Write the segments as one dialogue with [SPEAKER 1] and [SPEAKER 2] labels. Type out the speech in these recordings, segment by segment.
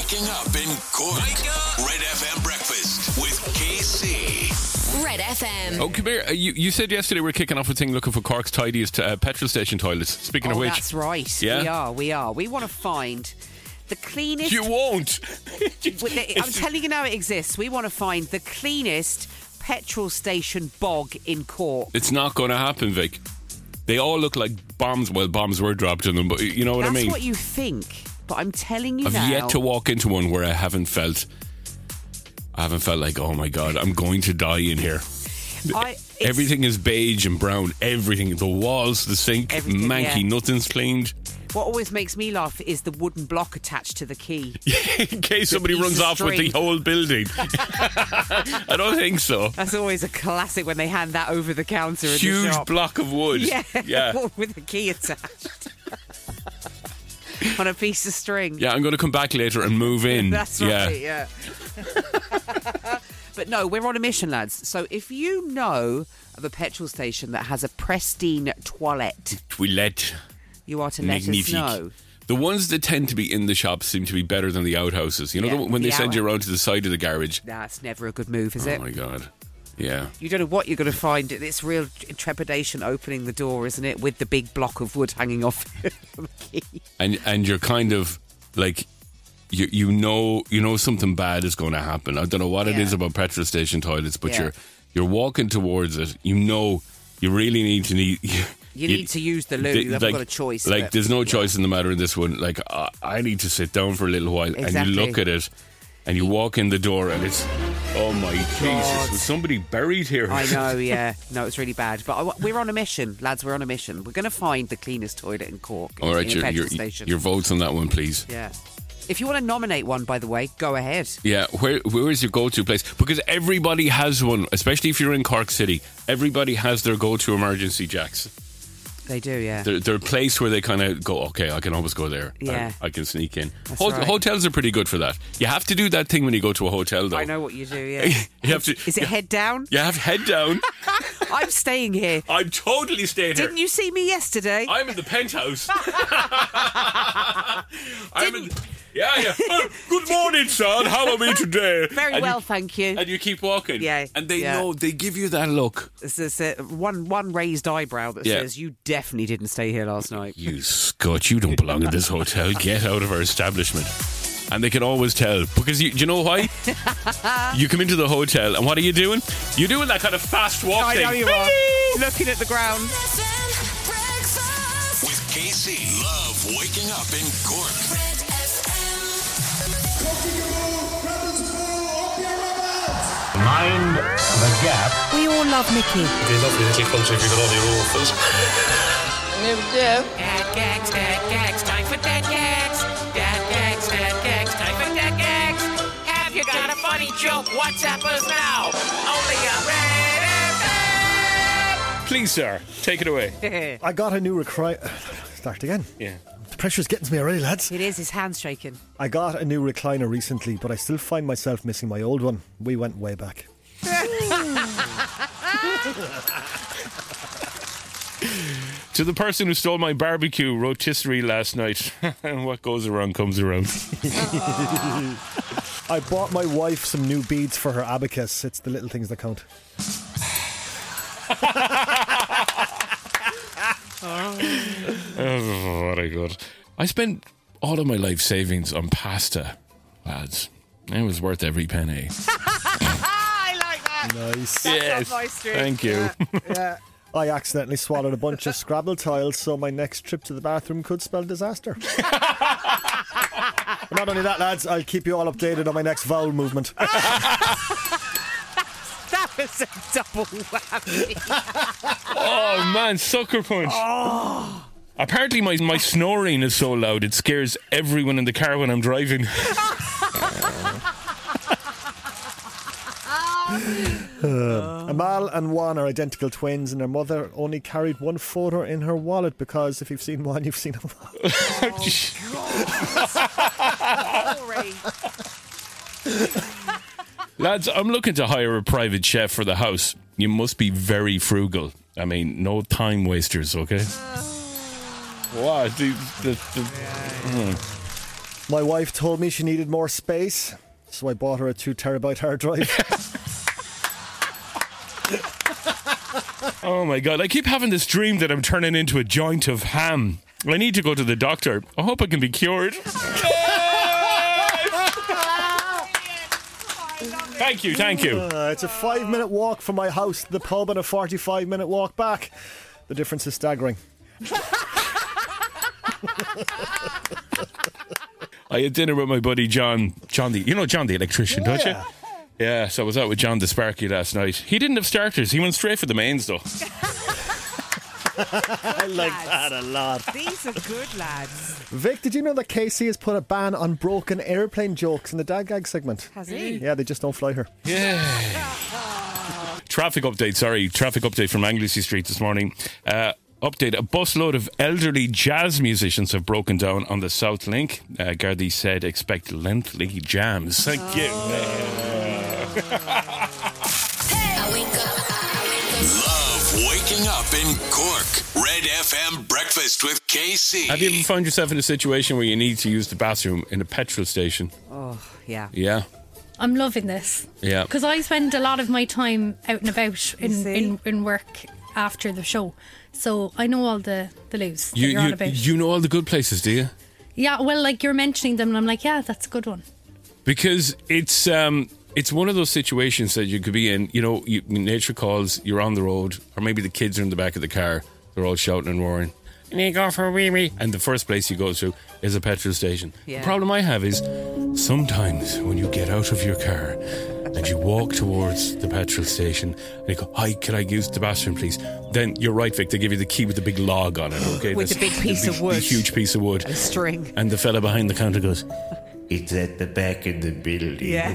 [SPEAKER 1] Waking up in Cork. Wake up. Red FM breakfast with KC.
[SPEAKER 2] Red FM.
[SPEAKER 3] Oh, come here. You said yesterday we're kicking off a thing looking for Cork's tidiest petrol station toilets. Speaking of which.
[SPEAKER 4] That's right.
[SPEAKER 3] Yeah?
[SPEAKER 4] We are. We want to find the cleanest...
[SPEAKER 3] You won't.
[SPEAKER 4] I'm telling you now it exists. We want to find the cleanest petrol station bog in Cork.
[SPEAKER 3] It's not going to happen, Vic. They all look like bombs. Well, bombs were dropped in them, but you know what I mean?
[SPEAKER 4] That's what you think. But I'm telling you
[SPEAKER 3] I've
[SPEAKER 4] now...
[SPEAKER 3] yet to walk into one where I haven't felt like, oh my God, I'm going to die in here. Everything is beige and brown. Everything. The walls, the sink, manky, nothing's cleaned.
[SPEAKER 4] What always makes me laugh is the wooden block attached to the key.
[SPEAKER 3] In case somebody runs off with the whole building. I don't think so.
[SPEAKER 4] That's always a classic when they hand that over the counter in the
[SPEAKER 3] Huge
[SPEAKER 4] shop.
[SPEAKER 3] block of wood.
[SPEAKER 4] Yeah. With the key attached. On a piece of string.
[SPEAKER 3] Yeah, I'm going to come back later and move in.
[SPEAKER 4] That's right, yeah. But no, we're on a mission, lads. So if you know of a petrol station that has a pristine toilet, you are to let us know.
[SPEAKER 3] The ones that tend to be in the shops seem to be better than the outhouses. You know, when they send you around to the side of the garage.
[SPEAKER 4] That's never a good move, is it?
[SPEAKER 3] Oh my God. Yeah.
[SPEAKER 4] You don't know what you're going to find. It's real trepidation opening the door, isn't it? With the big block of wood hanging off the key.
[SPEAKER 3] And you're kind of like, you know something bad is going to happen. I don't know what it is about petrol station toilets, but you're walking towards it. You know you really need to You
[SPEAKER 4] need to use the loo. You haven't got a choice.
[SPEAKER 3] Like, there's no choice in the matter in this one. Like, I need to sit down for a little while.
[SPEAKER 4] Exactly.
[SPEAKER 3] And you look at it and you walk in the door and it's, oh my Jesus, was somebody buried here?
[SPEAKER 4] I know, yeah. No, it's really bad. But we're on a mission, lads. We're on a mission. We're going to find the cleanest toilet in Cork.
[SPEAKER 3] All right,
[SPEAKER 4] in a petrol station.
[SPEAKER 3] Your votes on that one, please.
[SPEAKER 4] Yeah. If you want to nominate one, by the way, go ahead.
[SPEAKER 3] Yeah, where is your go-to place? Because everybody has one, especially if you're in Cork City. Everybody has their go-to emergency jacks.
[SPEAKER 4] They do, yeah.
[SPEAKER 3] They're a place where they kind of go, okay, I can always go there.
[SPEAKER 4] Yeah.
[SPEAKER 3] I can sneak in.
[SPEAKER 4] That's right.
[SPEAKER 3] Hotels are pretty good for that. You have to do that thing when you go to a hotel, though.
[SPEAKER 4] I know what you do, yeah.
[SPEAKER 3] You have to.
[SPEAKER 4] Is it head down?
[SPEAKER 3] You have head down.
[SPEAKER 4] I'm staying here.
[SPEAKER 3] I'm totally staying here.
[SPEAKER 4] Didn't you see me yesterday?
[SPEAKER 3] I'm in the penthouse. Yeah. Good morning, son. How are we today?
[SPEAKER 4] Very well, thank you.
[SPEAKER 3] And you keep walking.
[SPEAKER 4] Yeah.
[SPEAKER 3] And they know, they give you that look.
[SPEAKER 4] There's one raised eyebrow that says, you definitely didn't stay here last night.
[SPEAKER 3] You scut, you don't belong in this hotel. Get out of our establishment. And they can always tell. Because do you know why? You come into the hotel and what are you doing? You're doing that kind of fast walk thing.
[SPEAKER 4] I know you are. Looking at the ground.
[SPEAKER 1] With KC. Love waking up in Cork.
[SPEAKER 5] Mind the gap.
[SPEAKER 4] We all love Mickey.
[SPEAKER 6] It'd be a lovely little country if you got all your orphans.
[SPEAKER 7] Never do.
[SPEAKER 8] Dad gags, time for dad gags. Dad gags, time for dad gags. Have you got a funny joke? WhatsApp us now. Only on Red FM.
[SPEAKER 3] Please, sir, take it away.
[SPEAKER 9] I got a new Start again.
[SPEAKER 3] Yeah.
[SPEAKER 9] The pressure's getting to me already, lads.
[SPEAKER 4] It is, his hand's shaking.
[SPEAKER 9] I got a new recliner recently, but I still find myself missing my old one. We went way back.
[SPEAKER 3] To the person who stole my barbecue rotisserie last night. And what goes around comes around.
[SPEAKER 9] I bought my wife some new beads for her abacus. It's the little things that count.
[SPEAKER 3] Oh, what a good. I spent all of my life savings on pasta, lads. It was worth every penny.
[SPEAKER 4] I like that.
[SPEAKER 9] Nice.
[SPEAKER 3] Yes, thank you.
[SPEAKER 4] Yeah.
[SPEAKER 9] I accidentally swallowed a bunch of Scrabble tiles, so my next trip to the bathroom could spell disaster. But not only that, lads, I'll keep you all updated on my next vowel movement.
[SPEAKER 4] That was a double whammy.
[SPEAKER 3] Oh, man, sucker punch. Oh. Apparently my snoring is so loud it scares everyone in the car when I'm driving.
[SPEAKER 9] Amal and Juan are identical twins, and their mother only carried one photo in her wallet because if you've seen one, you've seen them all.
[SPEAKER 3] Lads, I'm looking to hire a private chef for the house. You must be very frugal. I mean, no time wasters, okay? What?
[SPEAKER 9] My wife told me she needed more space, so I bought her a 2 terabyte hard drive.
[SPEAKER 3] Oh my God, I keep having this dream that I'm turning into a joint of ham. I need to go to the doctor. I hope I can be cured. Thank you.
[SPEAKER 9] It's a 5-minute walk from my house to the pub and a 45-minute walk back. The difference is staggering.
[SPEAKER 3] I had dinner with my buddy John the electrician, don't you? Yeah, so I was out with John the Sparky last night. He didn't have starters. He went straight for the mains, though.
[SPEAKER 9] I like that a lot.
[SPEAKER 4] These are good lads.
[SPEAKER 9] Vic, did you know that KC has put a ban on broken airplane jokes in the Dad Gag segment?
[SPEAKER 4] Has he?
[SPEAKER 9] Yeah, they just don't fly here.
[SPEAKER 3] Yeah. Traffic update from Anglesey Street this morning. Update, a busload of elderly jazz musicians have broken down on the South Link. Gardaí said expect lengthy jams. Thank you.
[SPEAKER 1] Love waking up in Cork. Red FM breakfast with KC.
[SPEAKER 3] Have you ever found yourself in a situation where you need to use the bathroom in a petrol station?
[SPEAKER 4] Oh, yeah.
[SPEAKER 3] Yeah.
[SPEAKER 2] I'm loving this.
[SPEAKER 3] Yeah.
[SPEAKER 2] Because I spend a lot of my time out and about in work after the show. So I know all the loos that you're on about.
[SPEAKER 3] You know all the good places, do you?
[SPEAKER 2] Yeah, well, like you're mentioning them and I'm like, yeah, that's a good one.
[SPEAKER 3] Because it's one of those situations that you could be in, nature calls, you're on the road, or maybe the kids are in the back of the car, they're all shouting and roaring, you need to go for a wee-wee. And the first place you go to is a petrol station. Yeah. The problem I have is sometimes when you get out of your car and you walk towards the petrol station and you go, hi, can I use the bathroom please? Then you're right, Vic, they give you the key with the big log on it, okay?
[SPEAKER 4] With the big piece of wood.
[SPEAKER 3] The huge piece of wood.
[SPEAKER 4] A string.
[SPEAKER 3] And the fella behind the counter goes, it's at the back of the building.
[SPEAKER 4] Yeah.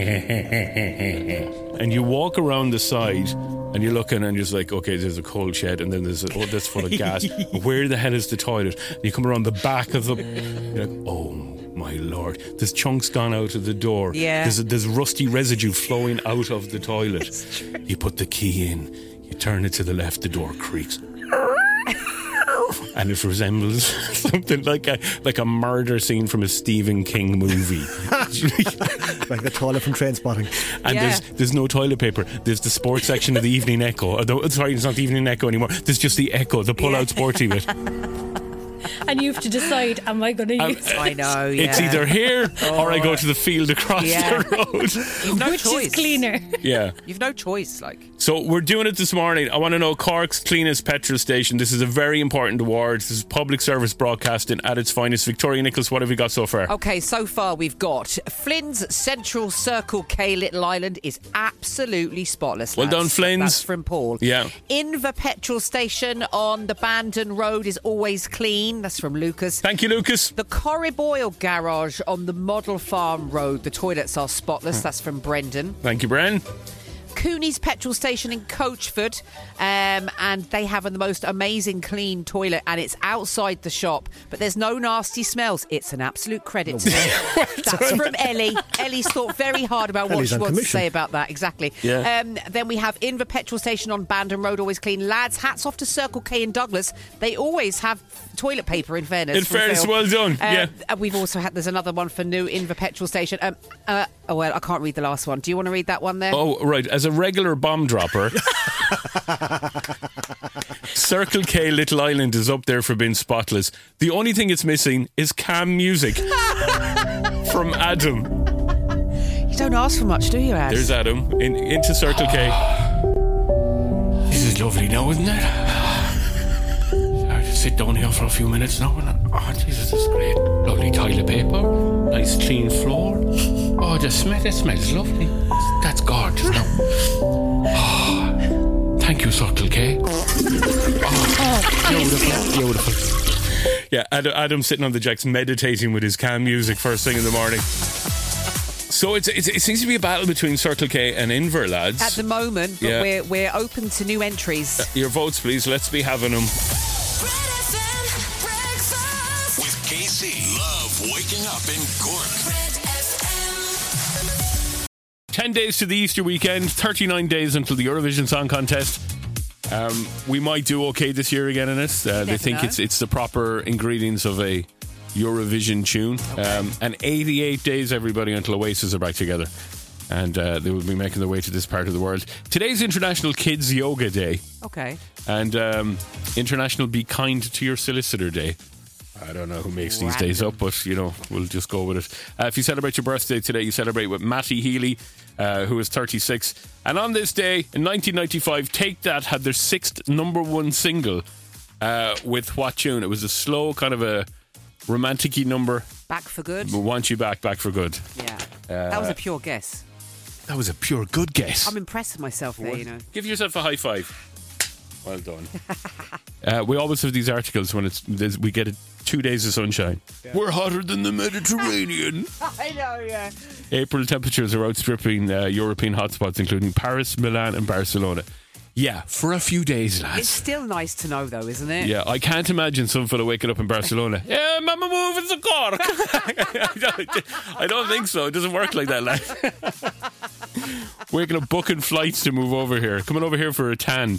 [SPEAKER 3] And you walk around the side and you're looking and you're just like, okay, there's a coal shed and then there's that's full of gas. Where the hell is the toilet? And you come around the back of the... You're like, oh my Lord, there's chunks gone out of the door.
[SPEAKER 4] Yeah.
[SPEAKER 3] There's rusty residue flowing out of the toilet. You put the key in, you turn it to the left, the door creaks. And it resembles something like a murder scene from a Stephen King movie.
[SPEAKER 9] Like the toilet from Trainspotting.
[SPEAKER 3] And there's no toilet paper. There's the sports section of the Evening Echo. Sorry, it's not the Evening Echo anymore. There's just the Echo, the pull-out sporty bit.
[SPEAKER 2] And you have to decide, am I going to use it?
[SPEAKER 4] I know, yeah.
[SPEAKER 3] It's either here or I go to the field across the road.
[SPEAKER 4] You've no
[SPEAKER 2] Which
[SPEAKER 4] choice.
[SPEAKER 2] is cleaner?
[SPEAKER 3] Yeah.
[SPEAKER 4] You've no choice, like.
[SPEAKER 3] So we're doing it this morning. I want to know Cork's cleanest petrol station. This is a very important award. This is public service broadcasting at its finest. Victoria Nicholas, what have we got so far?
[SPEAKER 4] Okay, so far we've got Flynn's Central Circle K Little Island is absolutely spotless.
[SPEAKER 3] Well done, Flynn's.
[SPEAKER 4] That's from Paul.
[SPEAKER 3] Yeah.
[SPEAKER 4] Inver petrol station on the Bandon Road is always clean. That's from Lucas.
[SPEAKER 3] Thank you, Lucas.
[SPEAKER 4] The Corriboyle garage on the Model Farm Road, the toilets are spotless. That's from Brendan.
[SPEAKER 3] Thank you, Bren.
[SPEAKER 4] Cooney's petrol station in Coachford, and they have the most amazing clean toilet, and it's outside the shop, but there's no nasty smells. It's an absolute credit to them. That's from Ellie. Ellie's thought very hard about what she wants to say about that. Exactly.
[SPEAKER 3] Yeah.
[SPEAKER 4] Then we have Inver petrol station on Bandon Road, always clean. Lads, hats off to Circle K in Douglas. They always have toilet paper, in fairness.
[SPEAKER 3] In fairness, well done. Yeah.
[SPEAKER 4] We've also had, there's another one for new Inver petrol station. Well, I can't read the last one. Do you want to read that one there?
[SPEAKER 3] Oh, right. As a regular bomb dropper, Circle K Little Island is up there for being spotless. The only thing it's missing is calm music from Adam.
[SPEAKER 4] You don't ask for much, do you, Ad?
[SPEAKER 3] There's Adam into Circle K. This is lovely now, isn't it? I'll just sit down here for a few minutes now. Oh, Jesus, this is great. Lovely toilet paper, nice clean floor. Oh, it smells lovely. That's gorgeous now. Oh, thank you, Circle K. Beautiful. Yeah, Adam sitting on the jacks meditating with his calm music first thing in the morning. So it seems to be a battle between Circle K and Inver, lads.
[SPEAKER 4] At the moment, but we're open to new entries.
[SPEAKER 3] Your votes, please. Let's be having them.
[SPEAKER 1] With KC. Love waking up in Cork.
[SPEAKER 3] 10 days to the Easter weekend, 39 days until the Eurovision Song Contest. We might do okay this year again in it. They think it's the proper ingredients of a Eurovision tune. And 88 days, everybody, until Oasis are back together. And they will be making their way to this part of the world. Today's International Kids Yoga Day.
[SPEAKER 4] Okay.
[SPEAKER 3] And International Be Kind to Your Solicitor Day. I don't know who makes these days up, but, we'll just go with it. If you celebrate your birthday today, you celebrate with Matty Healy, who is 36. And on this day, in 1995, Take That had their 6th number 1 single with what tune? It was a slow, kind of a romantic-y number.
[SPEAKER 4] Back for Good?
[SPEAKER 3] Want You Back, Back for Good.
[SPEAKER 4] Yeah. That was a pure guess.
[SPEAKER 3] That was a pure good guess.
[SPEAKER 4] I'm impressed with myself there,
[SPEAKER 3] Give yourself a high five. Well done. We always have these articles when we get 2 days of sunshine. Yeah. We're hotter than the Mediterranean.
[SPEAKER 4] I know, yeah.
[SPEAKER 3] April temperatures are outstripping European hotspots, including Paris, Milan and Barcelona. Yeah, for a few days, lads.
[SPEAKER 4] It's still nice to know, though, isn't it?
[SPEAKER 3] Yeah, I can't imagine some fella waking up in Barcelona. Yeah, Mama moving to Cork. I don't think so. It doesn't work like that, lad. Waking up, booking flights to move over here. Coming over here for a tan.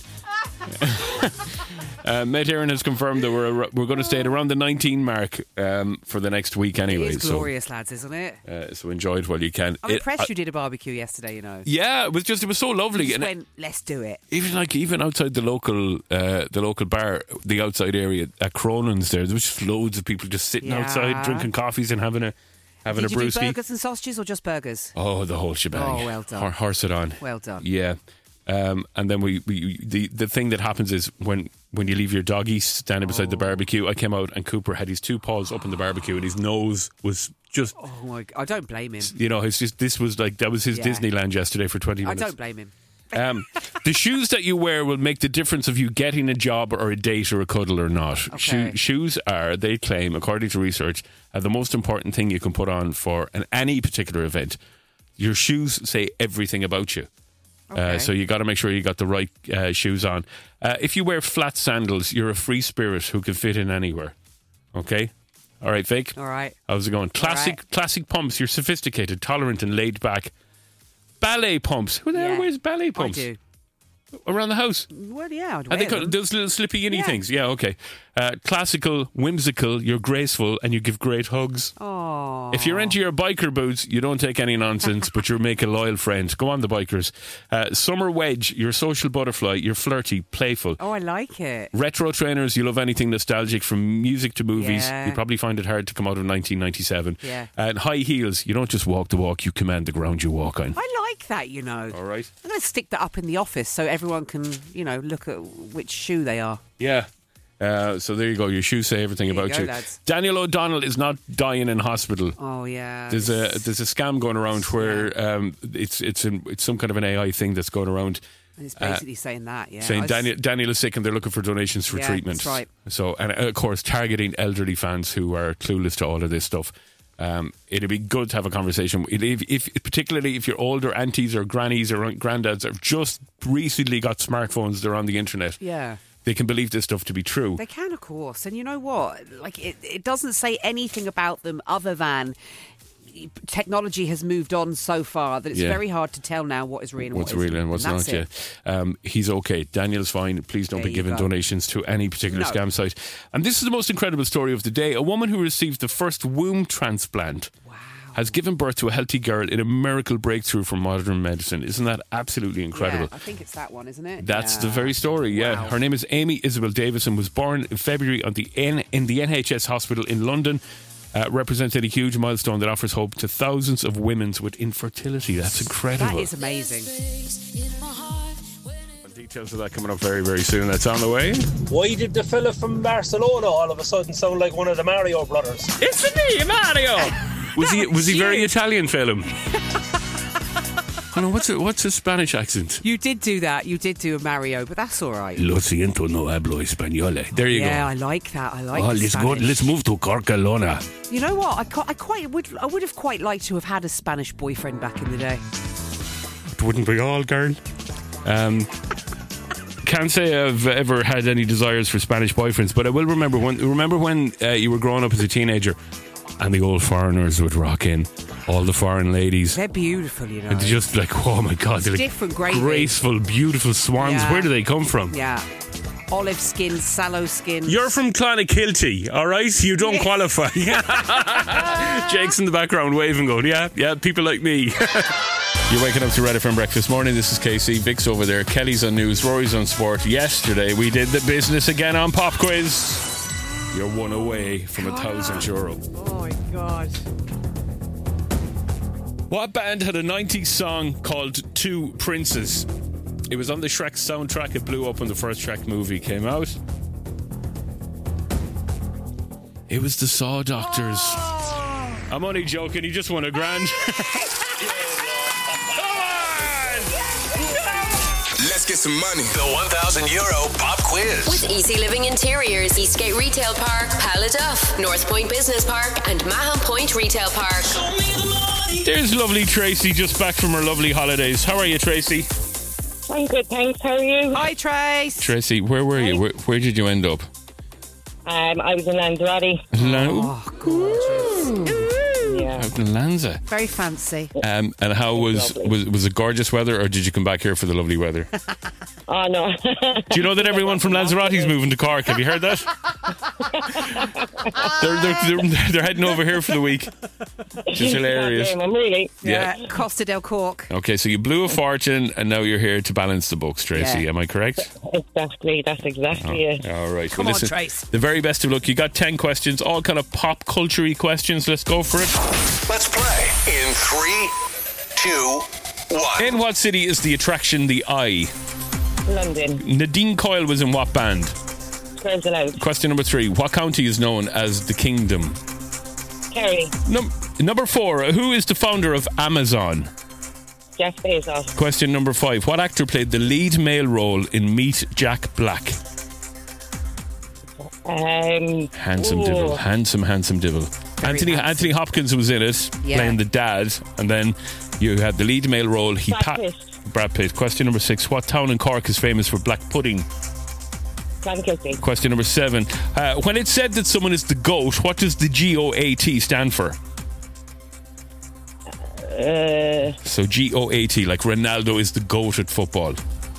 [SPEAKER 3] Met Aaron has confirmed that we're going to stay at around the 19 mark for the next week anyway.
[SPEAKER 4] It's glorious, lads, isn't it?
[SPEAKER 3] So enjoy it while you can.
[SPEAKER 4] I'm impressed you did a barbecue yesterday,
[SPEAKER 3] Yeah, it was so lovely.
[SPEAKER 4] And went, let's do it.
[SPEAKER 3] Even outside the local bar, the outside area at Cronin's there was just loads of people just sitting outside drinking coffees and having a brewski.
[SPEAKER 4] Did you do burgers and sausages or just burgers?
[SPEAKER 3] Oh, the whole shebang.
[SPEAKER 4] Oh, well done.
[SPEAKER 3] Horse it on.
[SPEAKER 4] Well done.
[SPEAKER 3] Yeah. And then the thing that happens is when you leave your doggy standing beside the barbecue, I came out and Cooper had his 2 paws up in the barbecue and his nose was just...
[SPEAKER 4] Oh my God, I don't blame him.
[SPEAKER 3] It's just, that was his Disneyland yesterday for 20 minutes.
[SPEAKER 4] I don't blame him.
[SPEAKER 3] The shoes that you wear will make the difference of you getting a job or a date or a cuddle or not.
[SPEAKER 4] Okay.
[SPEAKER 3] Shoes are, they claim, according to research, the most important thing you can put on for any particular event. Your shoes say everything about you.
[SPEAKER 4] Okay.
[SPEAKER 3] So you got to make sure you got the right shoes on. If you wear flat sandals, you're a free spirit who can fit in anywhere. Okay? All right, Vic?
[SPEAKER 4] All right.
[SPEAKER 3] How's it going? Classic pumps. You're sophisticated, tolerant and laid back. Ballet pumps. Who the hell wears ballet pumps?
[SPEAKER 4] I do.
[SPEAKER 3] Around the house?
[SPEAKER 4] Well, yeah, I'd
[SPEAKER 3] wear
[SPEAKER 4] them.
[SPEAKER 3] Those little slippy-inny things? Yeah, okay. Classical, whimsical, you're graceful, and you give great hugs.
[SPEAKER 4] Aww.
[SPEAKER 3] If you're into your biker boots, you don't take any nonsense, but you make a loyal friend. Go on, the bikers. Summer wedge, you're social butterfly, you're flirty, playful.
[SPEAKER 4] Oh, I like it.
[SPEAKER 3] Retro trainers, you love anything nostalgic, from music to movies.
[SPEAKER 4] Yeah.
[SPEAKER 3] You probably find it hard to come out of 1997.
[SPEAKER 4] Yeah.
[SPEAKER 3] And high heels, you don't just walk the walk, you command the ground you walk on.
[SPEAKER 4] I like that,
[SPEAKER 3] All right.
[SPEAKER 4] I'm going to stick that up in the office so everyone can, look at which shoe they are.
[SPEAKER 3] Yeah. So there you go. Your shoes say everything about you.
[SPEAKER 4] Lads.
[SPEAKER 3] Daniel O'Donnell is not dying in hospital.
[SPEAKER 4] Oh yeah.
[SPEAKER 3] There's a scam going around where it's some kind of an AI thing that's going around.
[SPEAKER 4] And it's basically saying that,
[SPEAKER 3] saying Daniel is sick and they're looking for donations for treatment.
[SPEAKER 4] That's right.
[SPEAKER 3] So, and of course, targeting elderly fans who are clueless to all of this stuff. It'd be good to have a conversation. Particularly if your older aunties or grannies or granddads have just recently got smartphones, they're on the internet.
[SPEAKER 4] Yeah.
[SPEAKER 3] They can believe this stuff to be true.
[SPEAKER 4] They can, of course. And you know what? Like, it doesn't say anything about them other than technology has moved on so far that it's very hard to tell now what is real and
[SPEAKER 3] what's real and what's not. Yeah, he's okay. Daniel's fine. Please don't be giving donations to any particular scam site. And this is the most incredible story of the day. A woman who received the first womb transplant has given birth to a healthy girl in a miracle breakthrough for modern medicine. Isn't that absolutely incredible?
[SPEAKER 4] Yeah, I think it's that one, isn't it?
[SPEAKER 3] That's the very story, yeah.
[SPEAKER 4] Wow.
[SPEAKER 3] Her name is Amy Isabel Davison, was born in February in the NHS hospital in London, representing a huge milestone that offers hope to thousands of women with infertility. That's incredible.
[SPEAKER 4] That is amazing.
[SPEAKER 3] Details of that coming up very, very soon. That's on the way.
[SPEAKER 6] Why did the fella from Barcelona all of a sudden sound like one of the Mario brothers?
[SPEAKER 3] It's me, Mario! Was he very Italian, Phelim? I know, what's a Spanish accent?
[SPEAKER 4] You did do that. You did do a Mario, but that's all right.
[SPEAKER 3] Lo siento, no hablo español. There you go.
[SPEAKER 4] Yeah, I like that. I like
[SPEAKER 3] let's go. Let's move to Carcalona.
[SPEAKER 4] You know what? I would have quite liked to have had a Spanish boyfriend back in the day.
[SPEAKER 3] It wouldn't be all, girl. Can't say I've ever had any desires for Spanish boyfriends, but I will remember when you were growing up as a teenager and the old foreigners would rock in, all the foreign ladies.
[SPEAKER 4] They're beautiful, you know.
[SPEAKER 3] And they're just like, oh my God, they're like
[SPEAKER 4] different, great,
[SPEAKER 3] graceful, beautiful swans.
[SPEAKER 4] Yeah.
[SPEAKER 3] Where do they come from?
[SPEAKER 4] Yeah. olive skin, sallow skin.
[SPEAKER 3] You're from Clonakilty, all right? You don't qualify. Jake's in the background waving, going, yeah, people like me. You're waking up to Red FM Breakfast Morning. This is Casey. Vic's over there. Kelly's on news. Rory's on sport. Yesterday, we did the business again on Pop Quiz. You're one away from €1,000.
[SPEAKER 4] Oh, my God.
[SPEAKER 3] What band had a 90s song called Two Princes? It was on the Shrek soundtrack. It blew up when the first Shrek movie came out. It was the Saw Doctors. Oh. I'm only joking. You just won $1,000.
[SPEAKER 1] Let's get some money. The €1,000 Pop Quiz.
[SPEAKER 5] With Easy Living Interiors, Eastgate Retail Park, Paladuff, North Point Business Park, and Mahon Point Retail Park.
[SPEAKER 3] There's lovely Tracy, just back from her lovely holidays. How are you, Tracy?
[SPEAKER 10] I'm good, thanks. How are you?
[SPEAKER 4] Hi, Trace.
[SPEAKER 3] Tracy, where were you? Where did you end up?
[SPEAKER 10] I was in Lanzarote.
[SPEAKER 4] Oh, gorgeous.
[SPEAKER 10] Yeah.
[SPEAKER 3] Out in Lanza.
[SPEAKER 4] Very fancy.
[SPEAKER 3] And how was it gorgeous weather, or did you come back here for the lovely weather?
[SPEAKER 10] Oh, no.
[SPEAKER 3] Do you know that everyone from Lanzarote is moving to Cork? Have you heard that? they're heading over here for the week. Which is hilarious.
[SPEAKER 10] Really?
[SPEAKER 4] Yeah. Costa del Cork.
[SPEAKER 3] Okay, so you blew a fortune and now you're here to balance the books, Tracy.
[SPEAKER 4] Yeah.
[SPEAKER 3] Am I correct?
[SPEAKER 10] Exactly. That's exactly it.
[SPEAKER 3] All right.
[SPEAKER 4] Come on, Trace.
[SPEAKER 3] The very best of luck. You got 10 questions, all kind of pop culture-y questions. Let's go for it.
[SPEAKER 1] Let's play in 3, 2, 1.
[SPEAKER 3] In what city is the attraction The Eye?
[SPEAKER 10] London.
[SPEAKER 3] Nadine Coyle was in what band?
[SPEAKER 10] Girls Aloud.
[SPEAKER 3] Question number 3. What county is known as the Kingdom?
[SPEAKER 10] Kerry.
[SPEAKER 3] Number 4. Who is the founder of Amazon?
[SPEAKER 10] Jeff Bezos.
[SPEAKER 3] Question number 5. What actor played the lead male role in Meet Jack Black? Handsome Dibble. Handsome Dibble. Anthony Hopkins was in it, playing the dad, and then you had the lead male role. Brad Pitt. Question number 6. What town in Cork is famous for black pudding?
[SPEAKER 10] Clonakilty.
[SPEAKER 3] Question number 7. When it's said that someone is the GOAT, what does the GOAT stand for? So GOAT, like Ronaldo is the GOAT at football.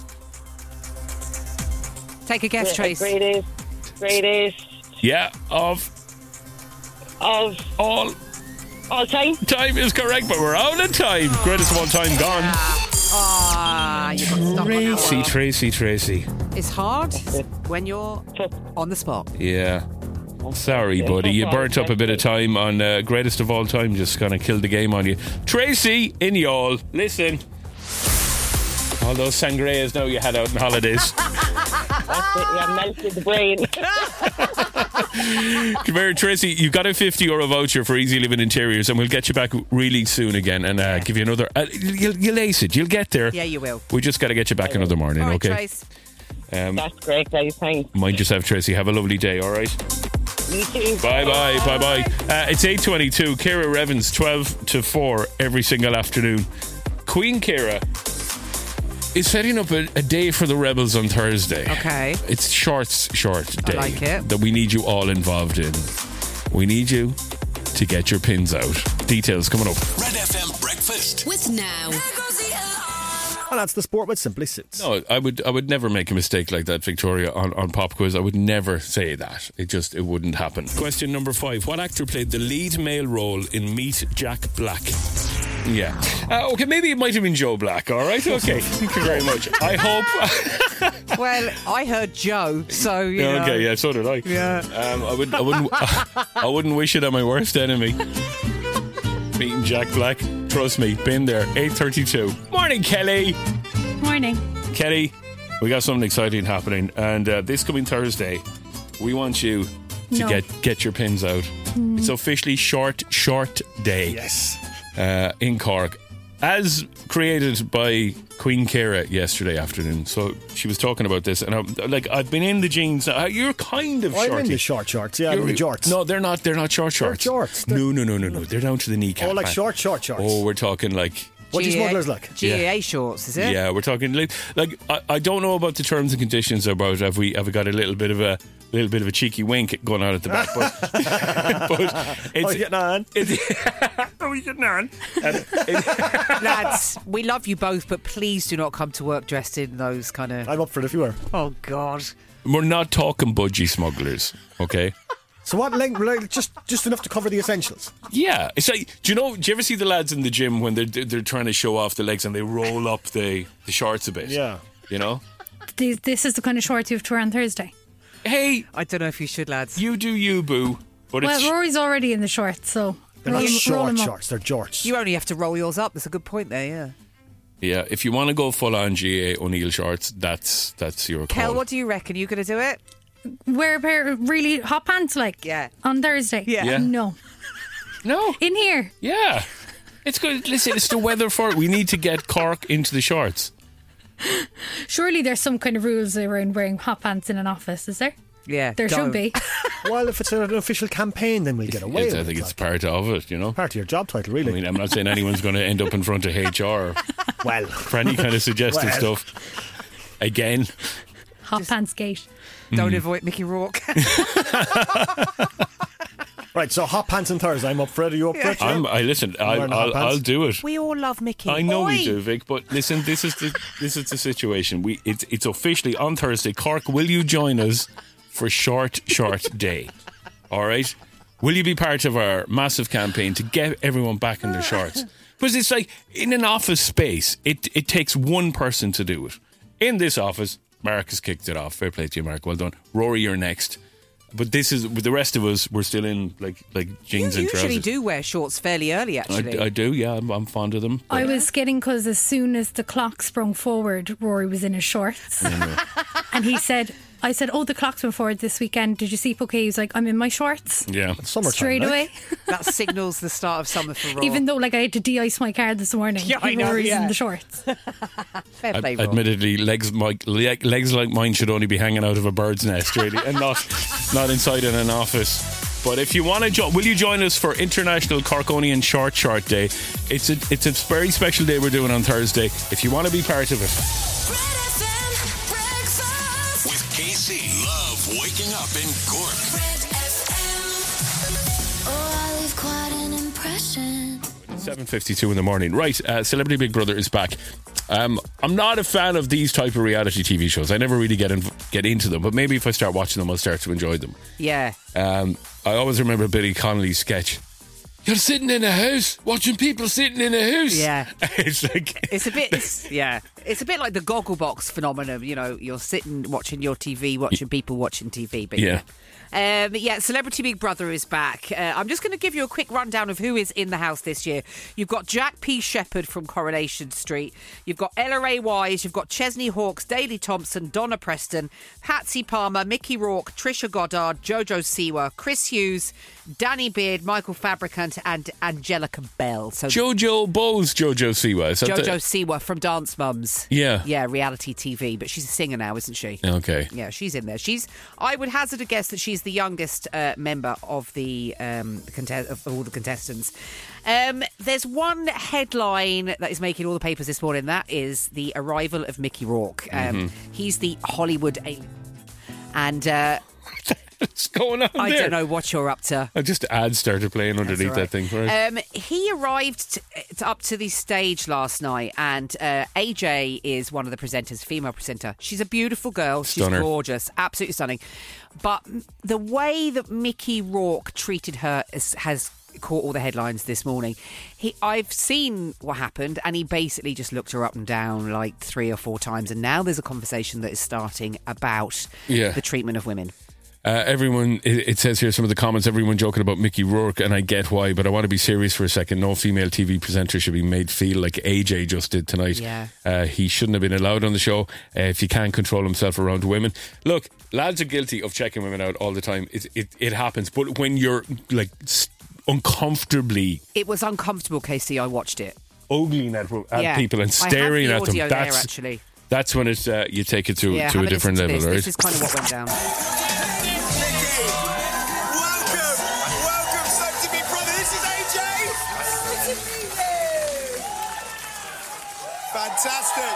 [SPEAKER 4] Take a guess, Trace.
[SPEAKER 10] Greatest.
[SPEAKER 3] Yeah, of all
[SPEAKER 10] time.
[SPEAKER 3] Time is correct, but we're out of time. Greatest of all time gone.
[SPEAKER 4] You got stuck on that.
[SPEAKER 3] Tracy.
[SPEAKER 4] It's hard when you're on the spot.
[SPEAKER 3] Yeah. Sorry, buddy. You burnt up a bit of time on greatest of all time. Just kind of killed the game on you. Tracy, in y'all, listen. All those sangrias now you had out on holidays.
[SPEAKER 10] That's it, you melted the brain.
[SPEAKER 3] Come here, Tracy. You've got a €50 voucher for Easy Living Interiors, and we'll get you back really soon again and give you another. You'll ace it. You'll get there.
[SPEAKER 4] Yeah, you will.
[SPEAKER 3] We just got to get you back another morning,
[SPEAKER 4] all right,
[SPEAKER 3] okay?
[SPEAKER 4] Trace.
[SPEAKER 10] That's great, guys. Thanks.
[SPEAKER 3] Mind yourself, Tracy. Have a lovely day, all right?
[SPEAKER 10] You too.
[SPEAKER 3] Bye. It's 8:22. Ciara Evans, 12 to 4 every single afternoon. Queen Ciara is setting up a day for the Rebels on Thursday.
[SPEAKER 4] Okay.
[SPEAKER 3] It's short day.
[SPEAKER 4] I like it.
[SPEAKER 3] That we need you all involved in. We need you to get your pins out. Details coming up.
[SPEAKER 1] Red FM Breakfast.
[SPEAKER 5] With Now.
[SPEAKER 9] And that's the sport with Simply Suits.
[SPEAKER 3] No, I would never make a mistake like that, Victoria, on Pop Quiz. I would never say that. It wouldn't happen. Question number 5. What actor played the lead male role in Meet Jack Black? Yeah. Okay, maybe it might have been Joe Black, all right? Okay, thank you very much. I hope...
[SPEAKER 4] Well, I heard Joe, so, you know.
[SPEAKER 3] Okay, yeah, so did I.
[SPEAKER 4] Yeah.
[SPEAKER 3] I wouldn't wish it on my worst enemy. Meeting Jack Black. Trust me, been there. 8:32. Morning, Kelly.
[SPEAKER 2] Morning.
[SPEAKER 3] Kelly, we got something exciting happening, and this coming Thursday, we want you to get your pins out. It's officially short day.
[SPEAKER 9] Yes.
[SPEAKER 3] In Cork, as created by Queen Ciara yesterday afternoon. So she was talking about this, and I've been in the jeans. You're kind of shorty.
[SPEAKER 9] I'm in the shorts. Yeah, I'm in the jorts.
[SPEAKER 3] No, they're not short shorts.
[SPEAKER 9] They're jorts.
[SPEAKER 3] No. They're down to the kneecap.
[SPEAKER 9] Oh, like short shorts.
[SPEAKER 3] Oh, we're talking like...
[SPEAKER 9] What do smugglers like?
[SPEAKER 4] GAA shorts, is it?
[SPEAKER 3] Yeah, we're talking like I don't know about the terms and conditions about have we got a little bit of a cheeky wink going on at the back, but it's,
[SPEAKER 9] are we getting on?
[SPEAKER 3] Are we getting on?
[SPEAKER 4] Lads, we love you both, but please do not come to work dressed in those kind of...
[SPEAKER 9] I'm up for it if you were.
[SPEAKER 4] Oh, God.
[SPEAKER 3] We're not talking budgie smugglers, okay?
[SPEAKER 9] So what length? Like, just enough to cover the essentials.
[SPEAKER 3] Yeah, it's like, do you ever see the lads in the gym when they're trying to show off the legs and they roll up the shorts a bit?
[SPEAKER 9] Yeah.
[SPEAKER 3] You know?
[SPEAKER 2] This is the kind of shorts you have to wear on Thursday.
[SPEAKER 3] Hey,
[SPEAKER 4] I don't know if you should, lads.
[SPEAKER 3] you do you, boo. But
[SPEAKER 2] Well, Rory's already in the shorts, so
[SPEAKER 9] They're
[SPEAKER 2] roll
[SPEAKER 9] not
[SPEAKER 2] him up.
[SPEAKER 9] short shorts, they're jorts.
[SPEAKER 4] You only have to roll yours up. There's a good point there, yeah.
[SPEAKER 3] yeah, if you want to go full on GA O'Neill shorts, that's your call.
[SPEAKER 4] Kel, what do you reckon? You going to do it?
[SPEAKER 2] Wear a pair of really hot pants, like,
[SPEAKER 4] Yeah.
[SPEAKER 2] on Thursday.
[SPEAKER 3] Yeah.
[SPEAKER 2] No.
[SPEAKER 3] No.
[SPEAKER 2] In here.
[SPEAKER 3] Yeah. It's good. Listen, it's the weather for it. We need to get Cork into the shorts.
[SPEAKER 2] Surely there's some kind of rules around wearing hot pants in an office, is there?
[SPEAKER 4] Yeah.
[SPEAKER 2] There
[SPEAKER 4] don't.
[SPEAKER 2] should be.
[SPEAKER 9] Well, if it's an official campaign, then we'll get away with it.
[SPEAKER 3] I think it's
[SPEAKER 9] like.
[SPEAKER 3] part of it, you know.
[SPEAKER 9] Part of your job title, really.
[SPEAKER 3] I mean, I'm not saying anyone's going to end up in front of HR
[SPEAKER 9] well,
[SPEAKER 3] for any kind of suggestive stuff. Again.
[SPEAKER 2] Hot pants gate.
[SPEAKER 4] Don't avoid Mickey Rourke.
[SPEAKER 9] right, so hot pants on Thursday. I'm up for it. Are you up for it?
[SPEAKER 3] Listen,
[SPEAKER 9] wearing hot
[SPEAKER 3] I'll
[SPEAKER 9] pants?
[SPEAKER 3] do it.
[SPEAKER 4] We all love Mickey.
[SPEAKER 3] I know
[SPEAKER 4] Oi.
[SPEAKER 3] we do, Vic, but listen, this is the situation. It's officially on Thursday. Cork, will you join us for short day? All right? Will you be part of our massive campaign to get everyone back in their shorts? Because it's like, in an office space, it takes one person to do it. In this office, Mark has kicked it off. Fair play to you, Mark. Well done. Rory, you're next. But with the rest of us, we're still in like jeans and trousers.
[SPEAKER 4] You usually do wear shorts fairly early, actually.
[SPEAKER 3] I do, yeah. I'm fond of them.
[SPEAKER 2] I was kidding because as soon as the clock sprung forward, Rory was in his shorts. And I said, oh, the clock's went forward this weekend. Did you see Poké? He was like, I'm in my shorts.
[SPEAKER 3] Yeah.
[SPEAKER 9] Summertime,
[SPEAKER 2] Straight away.
[SPEAKER 4] That signals the start of summer for Rory.
[SPEAKER 2] Even though like I had to de-ice my car this morning.
[SPEAKER 4] Yeah, I know,
[SPEAKER 2] Rory's
[SPEAKER 4] yeah.
[SPEAKER 2] in the shorts.
[SPEAKER 4] Fair play, Rory.
[SPEAKER 3] Admittedly, legs like mine should only be hanging out of a bird's nest, really, and not inside in an office. But if you want to will you join us for International Corkonian Short Day? It's a very special day we're doing on Thursday. If you want to be part of it.
[SPEAKER 1] With KC. Love waking up in Cork.
[SPEAKER 11] Oh, I leave quite an impression.
[SPEAKER 3] 7:52 in the morning. Right, Celebrity Big Brother is back. I'm not a fan of these type of reality TV shows. I never really get into them, but maybe if I start watching them, I'll start to enjoy them.
[SPEAKER 4] Yeah.
[SPEAKER 3] I always remember Billy Connolly's sketch. You're sitting in a house watching people sitting in a house.
[SPEAKER 4] Yeah.
[SPEAKER 3] It's like
[SPEAKER 4] It's a bit like the Gogglebox phenomenon. You know, you're sitting watching your TV, watching people watching TV. But
[SPEAKER 3] yeah.
[SPEAKER 4] Celebrity Big Brother is back. I'm just going to give you a quick rundown of who is in the house this year. You've got Jack P. Shepherd from Coronation Street. You've got Ella Ray Wise. You've got Chesney Hawkes, Daley Thompson, Donna Preston, Patsy Palmer, Mickey Rourke, Trisha Goddard, Jojo Siwa, Chris Hughes, Danny Beard, Michael Fabricant, and Angelica Bell. So
[SPEAKER 3] Jojo Siwa. Is that
[SPEAKER 4] Jojo Siwa from Dance Mums.
[SPEAKER 3] Yeah.
[SPEAKER 4] Yeah, reality TV. But she's a singer now, isn't she?
[SPEAKER 3] Okay.
[SPEAKER 4] Yeah, she's in there. I would hazard a guess that she's the youngest member of the of all the contestants. There's one headline that is making all the papers this morning. That is the arrival of Mickey Rourke. He's the Hollywood alien. And
[SPEAKER 3] what's going on
[SPEAKER 4] I
[SPEAKER 3] there?
[SPEAKER 4] don't know what you're up to.
[SPEAKER 3] Just ads started playing underneath that thing. Right.
[SPEAKER 4] He arrived up to the stage last night, and AJ is one of the presenters, female presenter. She's a beautiful girl.
[SPEAKER 3] Stunner.
[SPEAKER 4] She's gorgeous, absolutely stunning. But the way that Mickey Rourke treated her has caught all the headlines this morning. I've seen what happened, and he basically just looked her up and down like 3 or 4 times, and now there's a conversation that is starting about the treatment of women.
[SPEAKER 3] Everyone, it says here, some of the comments, everyone joking about Mickey Rourke, and I get why, but I want to be serious for a second. No female TV presenter should be made feel like AJ just did tonight.
[SPEAKER 4] Yeah.
[SPEAKER 3] He shouldn't have been allowed on the show if he can't control himself around women. Look, lads are guilty of checking women out all the time. It happens, but when you're like uncomfortably...
[SPEAKER 4] It was uncomfortable, Casey. I watched it.
[SPEAKER 3] Ogling at people and staring at them. That's when it's you take it to a different level, right?
[SPEAKER 4] This is kind of what went down.
[SPEAKER 12] Fantastic.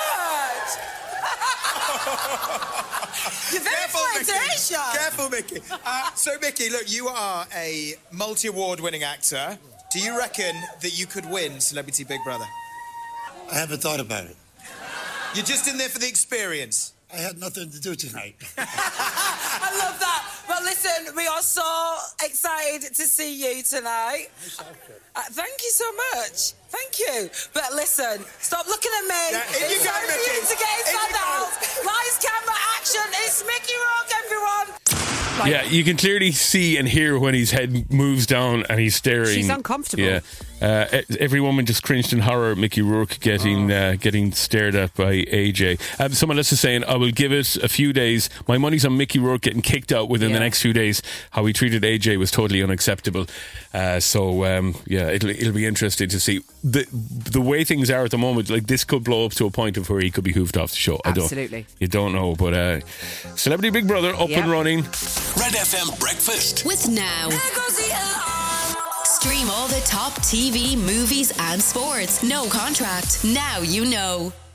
[SPEAKER 13] You're very flirtatious.
[SPEAKER 12] Careful, Mickey. So, Mickey, look, you are a multi-award winning actor. Do you reckon that you could win Celebrity Big Brother?
[SPEAKER 14] I haven't thought about it.
[SPEAKER 12] You're just in there for the experience?
[SPEAKER 14] I had nothing to do tonight.
[SPEAKER 13] I love that. Well, listen, we are so excited to see you tonight. Thank you so much. Thank you. But listen, stop looking at me.
[SPEAKER 12] Yeah,
[SPEAKER 13] it's time for you to get inside the house. Lights, camera, action. It's Mickey Rourke, everyone.
[SPEAKER 3] Yeah, you can clearly see and hear when his head moves down and he's staring.
[SPEAKER 4] She's uncomfortable.
[SPEAKER 3] Yeah. Every woman just cringed in horror at Mickey Rourke getting stared at by AJ. Someone else is saying, I will give it a few days. My money's on Mickey Rourke getting kicked out within the next few days. How he treated AJ was totally unacceptable. It'll be interesting to see. The way things are at the moment, like this could blow up to a point of where he could be hoofed off the show.
[SPEAKER 4] Absolutely.
[SPEAKER 3] You don't know, but Celebrity Big Brother up and running.
[SPEAKER 1] Red FM Breakfast
[SPEAKER 5] with Now. Stream all the top TV, movies and sports. No contract. Now you know.